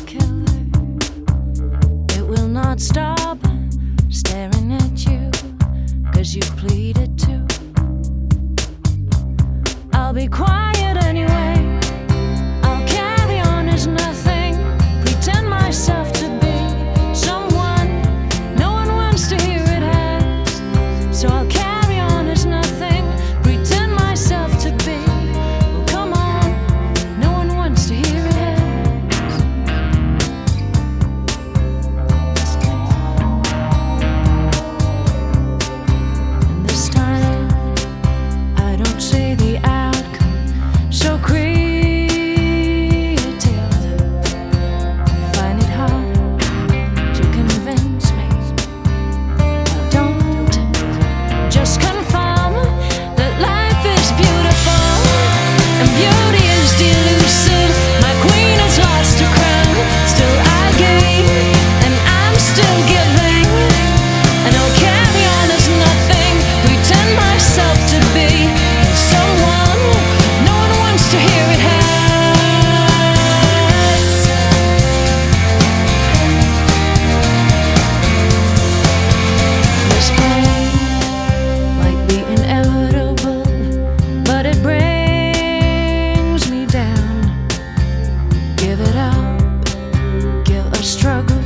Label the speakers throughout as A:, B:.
A: killer. It will not stop staring at you, 'cause you pleaded to. I'll be quiet anyway. I'll carry on as nothing, pretend myself to be someone no one wants to hear it as. So I'll carry on as nothing, pretend myself to be. Oh, come on, no one wants to hear it as. And this time I don't say the outcome so creative. Find it hard to convince me. Well, don't just confirm that life is beautiful and beauty is delusive. My queen has lost her crown, still I gave and I'm still giving. And I'll carry on as nothing, pretend myself to be someone no one wants to hear it has. This pain might be inevitable, but it brings me down. Give it up, give a struggle.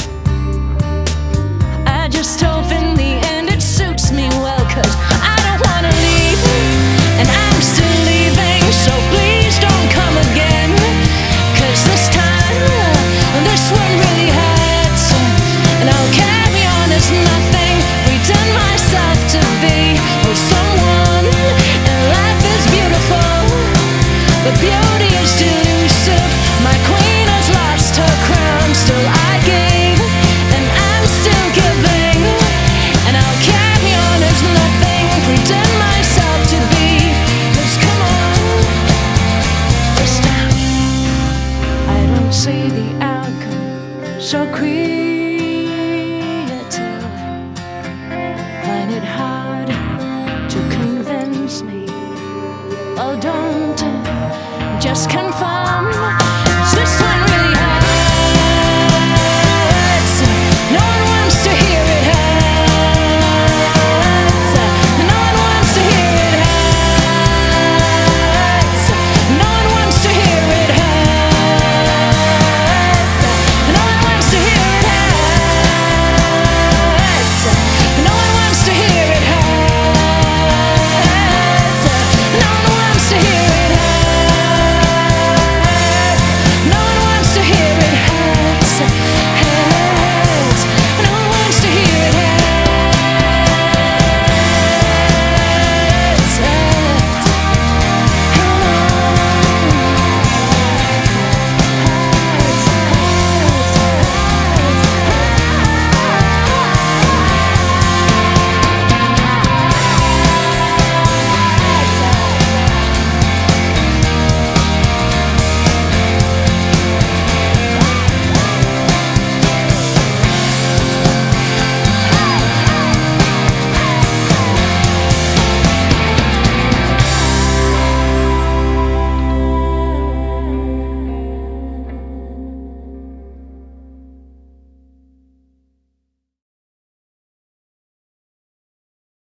A: I just hope in the end it suits me well, 'cause I don't wanna leave, and I'm still leaving. So please don't come again, 'cause this time, this one really hurts. And I'll carry on as nothing, pretend myself to be someone. And life is beautiful, but beauty is delusive. My queen has lost her crown, still I gave and I'm still giving. And I'll carry on as nothing, pretend myself to be. 'Cause come on, this time I don't see the outcome so creepy.